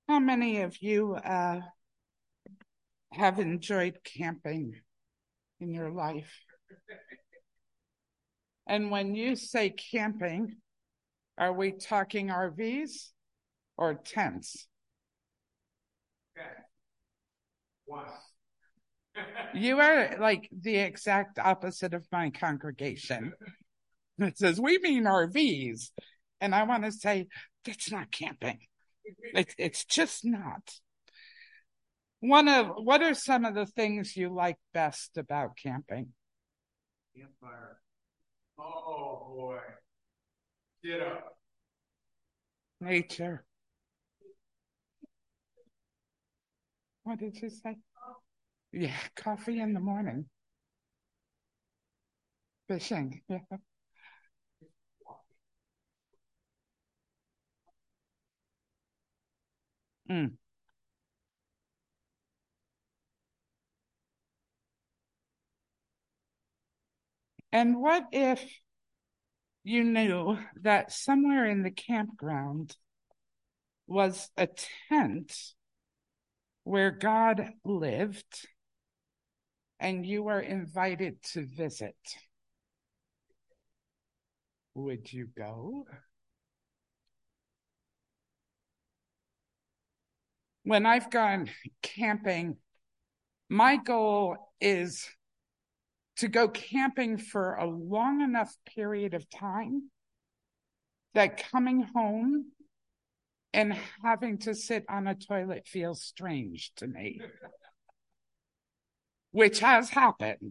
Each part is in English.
How many of you have enjoyed camping in your life? And when you say camping, are we talking RVs or tents? Okay. One. You are like the exact opposite of my congregation. It says, we mean RVs. And I want to say, that's not camping. It's just not. What are some of the things you like best about camping? Campfire. Oh boy. Get up. Nature. What did you say? Yeah, coffee in the morning. Fishing. Yeah. Mm. And what if you knew that somewhere in the campground was a tent where God lived and you were invited to visit? Would you go? When I've gone camping, my goal is to go camping for a long enough period of time that coming home and having to sit on a toilet feels strange to me, which has happened.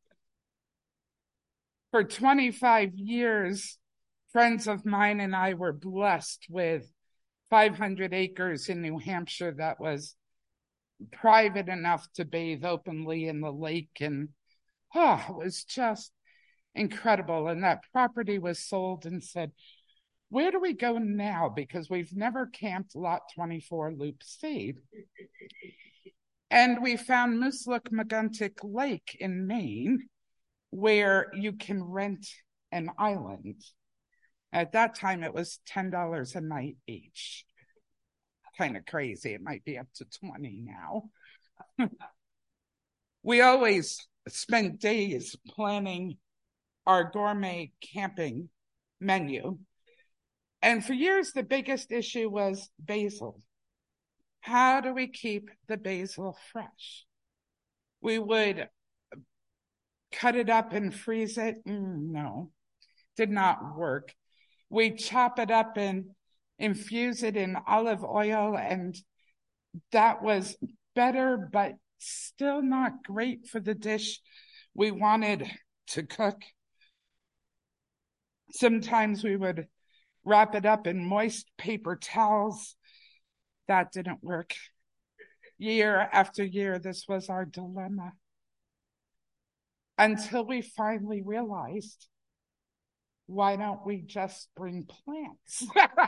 For 25 years, friends of mine and I were blessed with 500 acres in New Hampshire that was private enough to bathe openly in the lake. And it was just incredible. And that property was sold and said, where do we go now? Because we've never camped lot 24 Loop C. And we found Mooselook-McGuntick Lake in Maine, where you can rent an island. At that time, it was $10 a night each. Kind of crazy. It might be up to 20 now. We always spent days planning our gourmet camping menu. And for years, the biggest issue was basil. How do we keep the basil fresh? We would cut it up and freeze it. No, did not work. We chop it up and infuse it in olive oil, and that was better, but still not great for the dish we wanted to cook. Sometimes we would wrap it up in moist paper towels. That didn't work. Year after year, this was our dilemma. Until we finally realized, why don't we just bring plants?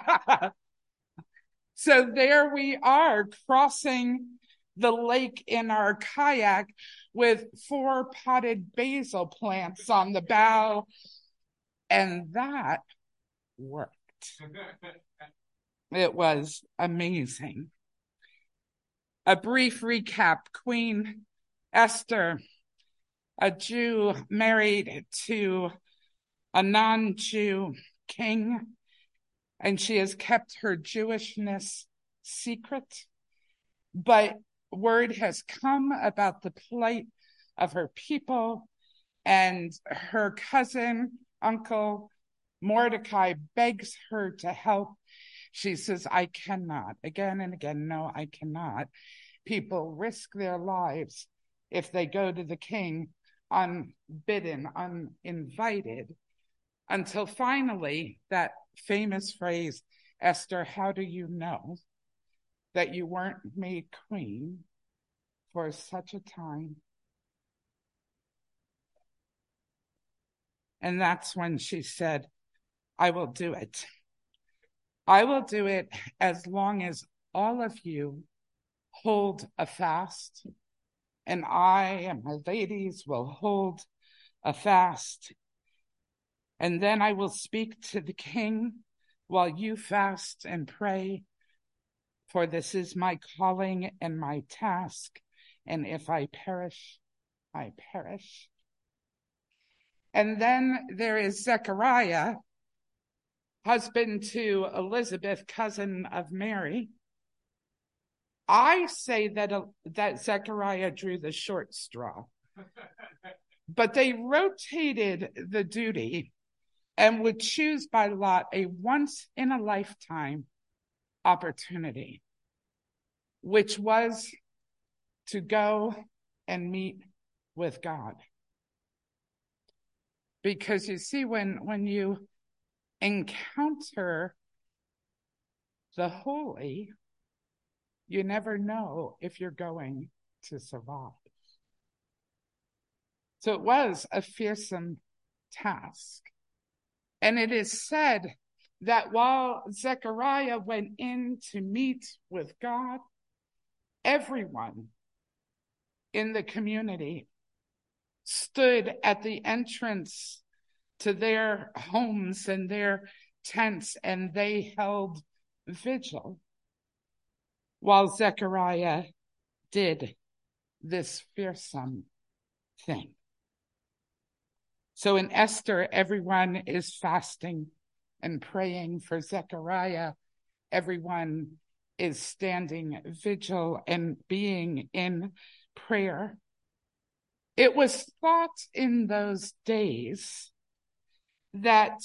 So there we are, crossing the lake in our kayak with 4 potted basil plants on the bow. And that worked. It was amazing. A brief recap. Queen Esther, a Jew married to a non-Jew king, and she has kept her Jewishness secret. But word has come about the plight of her people, and her cousin, uncle Mordecai, begs her to help. She says, I cannot. Again and again, no, I cannot. People risk their lives if they go to the king unbidden, uninvited, until finally that famous phrase, Esther, how do you know that you weren't made queen for such a time? And that's when she said, I will do it. I will do it as long as all of you hold a fast, and I and my ladies will hold a fast. And then I will speak to the king while you fast and pray For this is my calling and my task, and if I perish, I perish. And then there is Zechariah, husband to Elizabeth, cousin of Mary. I say that Zechariah drew the short straw, but they rotated the duty and would choose by lot a once-in-a-lifetime opportunity, which was to go and meet with God. Because you see, when you encounter the holy, you never know if you're going to survive. So it was a fearsome task. And it is said that while Zechariah went in to meet with God, everyone in the community stood at the entrance to their homes and their tents, and they held vigil while Zechariah did this fearsome thing. So in Esther, everyone is fasting and praying. For Zechariah, everyone is standing vigil and being in prayer. It was thought in those days that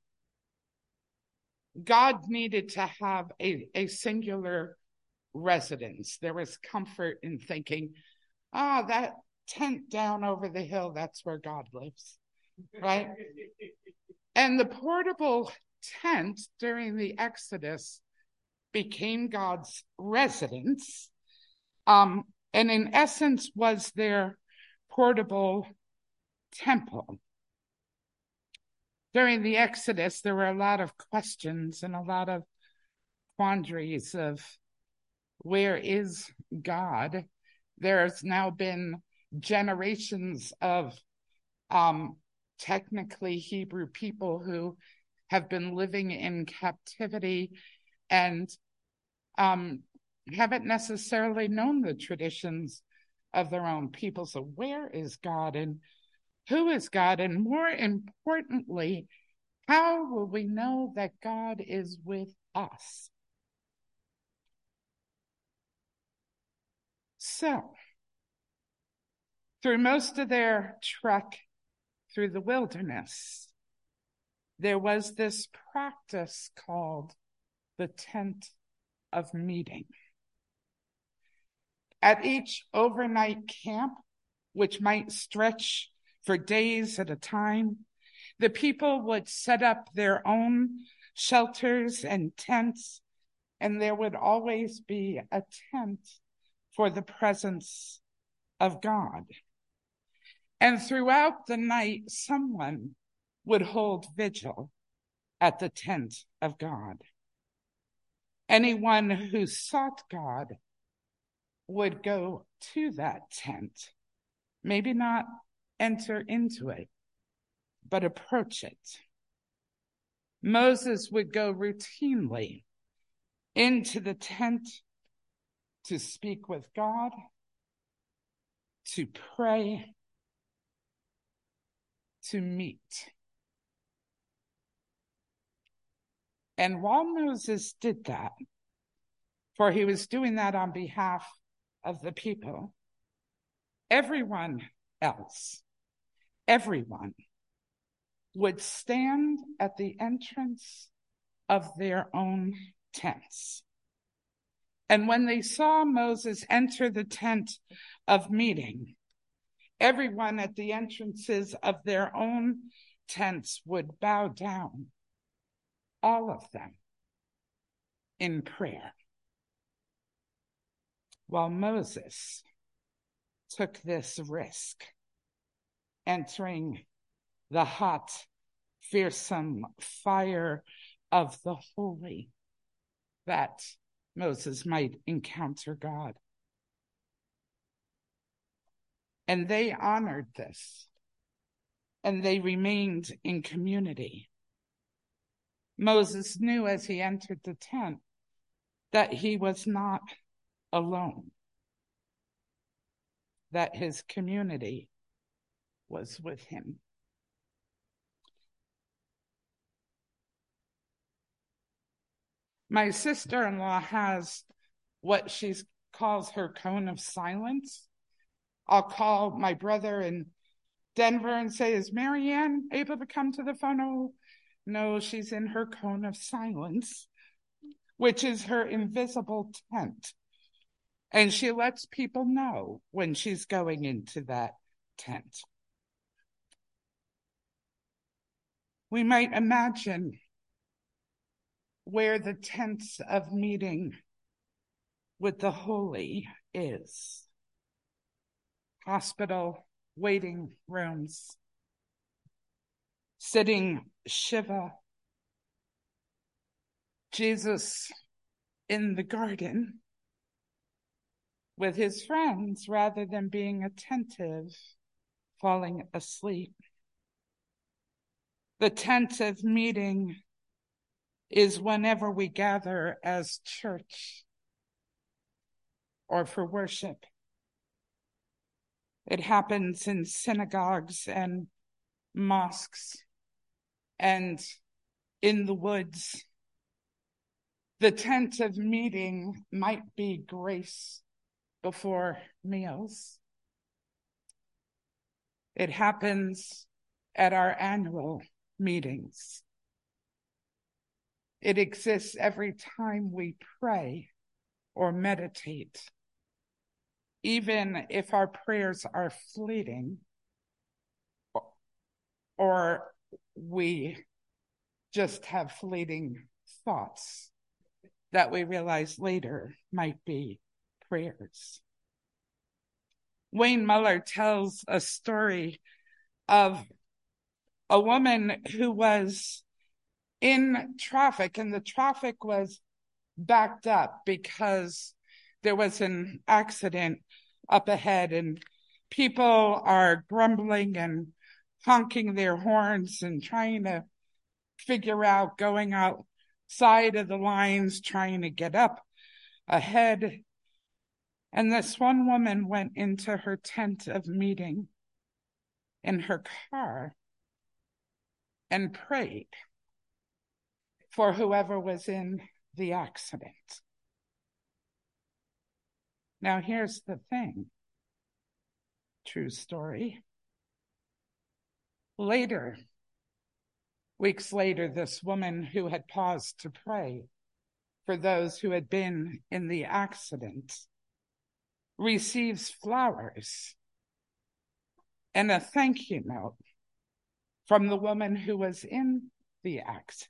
God needed to have a singular residence. There was comfort in thinking, that tent down over the hill, that's where God lives, right? And the portable tent during the Exodus became God's residence, and in essence was their portable temple. During the Exodus, there were a lot of questions and a lot of quandaries of where is God? There's now been generations of technically Hebrew people who have been living in captivity and haven't necessarily known the traditions of their own people. So where is God and who is God? And more importantly, how will we know that God is with us? So, through most of their trek through the wilderness, there was this practice called the tent of meeting. At each overnight camp, which might stretch for days at a time, the people would set up their own shelters and tents, and there would always be a tent for the presence of God. And throughout the night, someone would hold vigil at the tent of God. Anyone who sought God would go to that tent, maybe not enter into it, but approach it. Moses would go routinely into the tent to speak with God, to pray, to meet. And while Moses did that, for he was doing that on behalf of the people, everyone else, everyone would stand at the entrance of their own tents. And when they saw Moses enter the tent of meeting, everyone at the entrances of their own tents would bow down, all of them, in prayer. While Moses took this risk, entering the hot, fearsome fire of the holy, that Moses might encounter God. And they honored this, and they remained in community. Moses knew as he entered the tent that he was not alone, that his community was with him. My sister-in-law has what she calls her cone of silence. I'll call my brother in Denver and say, is Marianne able to come to the phone? Oh, no, she's in her cone of silence, which is her invisible tent. And she lets people know when she's going into that tent. We might imagine where the tents of meeting with the holy is. Hospital waiting rooms, sitting Shiva, Jesus in the garden with his friends rather than being attentive, falling asleep. The tent of meeting is whenever we gather as church or for worship. It happens in synagogues and mosques and in the woods. The tent of meeting might be grace before meals. It happens at our annual meetings. It exists every time we pray or meditate, even if our prayers are fleeting or we just have fleeting thoughts that we realize later might be prayers. Wayne Muller tells a story of a woman who was in traffic, and the traffic was backed up because there was an accident up ahead, and people are grumbling and honking their horns and trying to figure out, going outside of the lines, trying to get up ahead. And this one woman went into her tent of meeting in her car and prayed for whoever was in the accident. Now, here's the thing. True story. Later, weeks later, this woman who had paused to pray for those who had been in the accident receives flowers and a thank you note from the woman who was in the accident.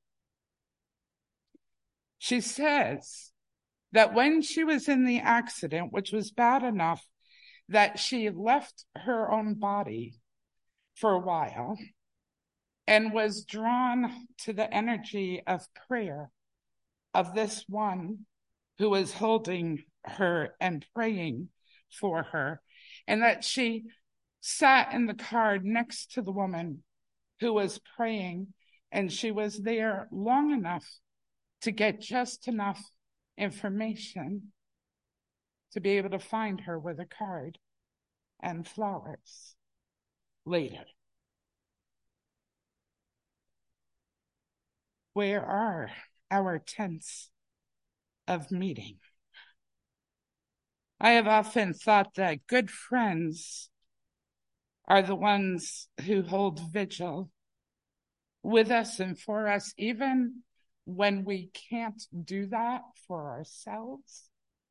She says that when she was in the accident, which was bad enough that she left her own body for a while and was drawn to the energy of prayer of this one who was holding her and praying for her, and that she sat in the car next to the woman who was praying, and she was there long enough to get just enough information to be able to find her with a card and flowers later. Where are our tents of meeting? I have often thought that good friends are the ones who hold vigil with us and for us, even when we can't do that for ourselves.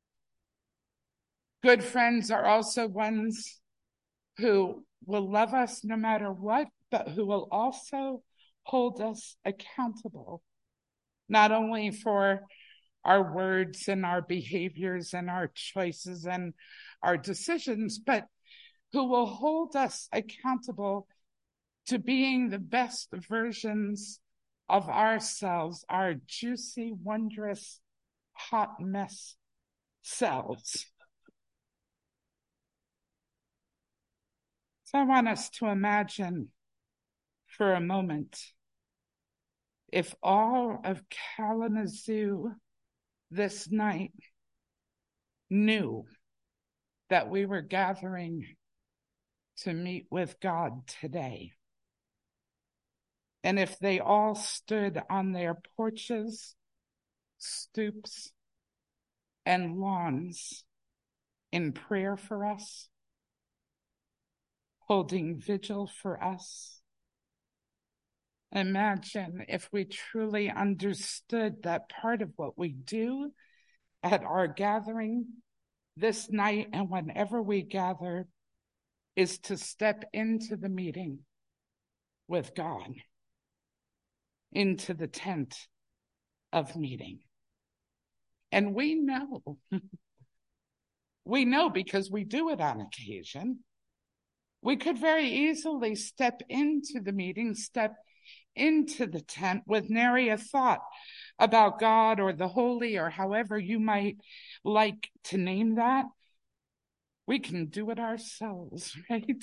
Good friends are also ones who will love us no matter what, but who will also hold us accountable, not only for our words and our behaviors and our choices and our decisions, but who will hold us accountable to being the best versions of ourselves, our juicy, wondrous, hot mess selves. So I want us to imagine for a moment if all of Kalamazoo this night knew that we were gathering to meet with God today. And if they all stood on their porches, stoops, and lawns in prayer for us, holding vigil for us, imagine if we truly understood that part of what we do at our gathering this night and whenever we gather is to step into the meeting with God, into the tent of meeting. And we know because we do it on occasion. We could very easily step into the meeting, step into the tent with nary a thought about God or the holy or however you might like to name that. We can do it ourselves, right?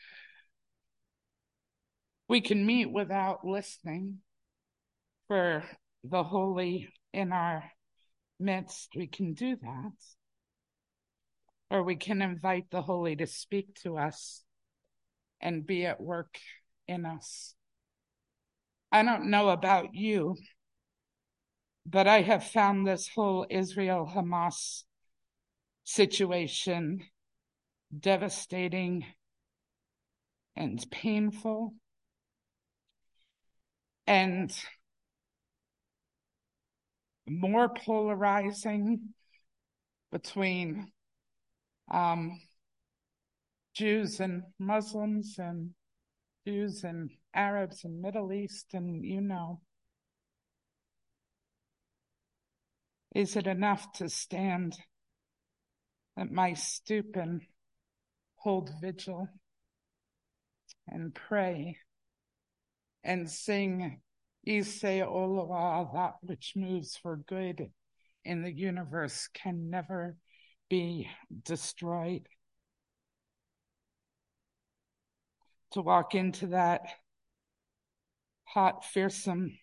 We can meet without listening for the holy in our midst. We can do that. Or we can invite the holy to speak to us and be at work in us. I don't know about you, but I have found this whole Israel-Hamas situation devastating and painful and more polarizing between Jews and Muslims and Jews and Arabs and Middle East, and is it enough to stand at my stoop and hold vigil and pray and sing Isay Oloa, that which moves for good in the universe can never be destroyed? To walk into that hot, fearsome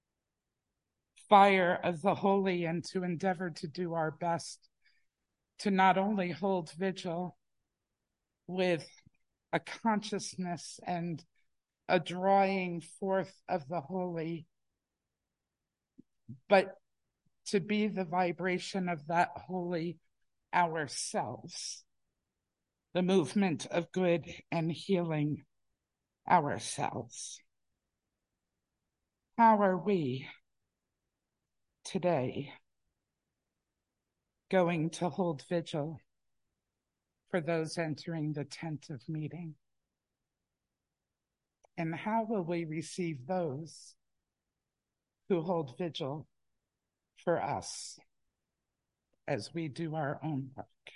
fire of the holy and to endeavor to do our best to not only hold vigil with a consciousness and a drawing forth of the holy, but to be the vibration of that holy ourselves, the movement of good and healing ourselves. How are we today going to hold vigil for those entering the tent of meeting? And how will we receive those who hold vigil for us as we do our own work?